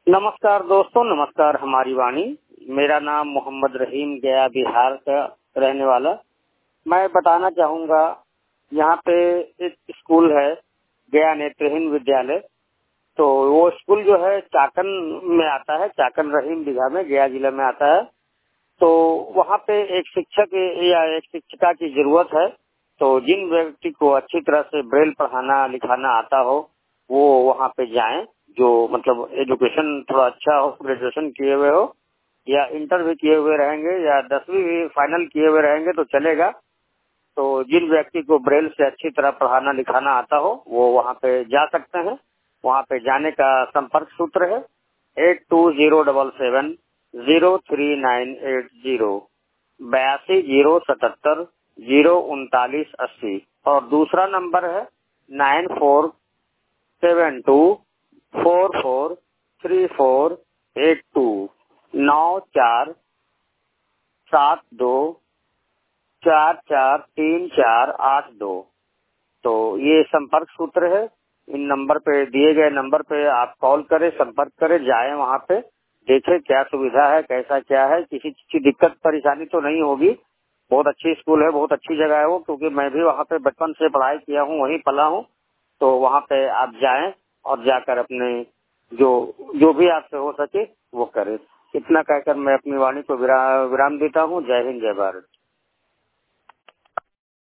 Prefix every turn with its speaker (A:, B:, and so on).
A: नमस्कार दोस्तों, नमस्कार। हमारी वाणी। मेरा नाम मोहम्मद रहीम, गया बिहार का रहने वाला। मैं बताना चाहूँगा, यहाँ पे एक स्कूल है, गया नेत्रहीन विद्यालय। तो वो स्कूल जो है चाकन में आता है, चाकन रहीम बिघा में, गया जिला में आता है। तो वहाँ पे एक शिक्षक या एक शिक्षिका की जरूरत है। तो जिन व्यक्ति को अच्छी तरह से ब्रेल पढ़ाना लिखाना आता हो वो वहाँ पे जाएं, जो मतलब एजुकेशन थोड़ा अच्छा हो, ग्रेजुएशन किए हुए हो या इंटर भी किए हुए रहेंगे या 10वीं भी फाइनल किए हुए रहेंगे तो चलेगा। तो जिन व्यक्ति को ब्रेल से अच्छी तरह पढ़ाना लिखाना आता हो वो वहाँ पे जा सकते हैं। वहाँ पे जाने का संपर्क सूत्र है 8207703980, 8207703980। और दूसरा नंबर है 9472443482, 9472443482। तो ये संपर्क सूत्र है। इन नंबर पे, दिए गए नंबर पे आप कॉल करें, संपर्क करें, जाएं वहाँ पे, देखें क्या सुविधा है, कैसा क्या है। किसी चीज की दिक्कत परेशानी तो नहीं होगी। बहुत अच्छी स्कूल है, बहुत अच्छी जगह है वो, क्योंकि मैं भी वहाँ पे बचपन से पढ़ाई किया हूँ, वहीं पला हूँ। तो वहाँ पे आप जाएं और जाकर अपने जो जो भी आपसे हो सके वो करें। इतना कहकर मैं अपनी वाणी को विराम देता हूँ। जय हिंद, जय भारत।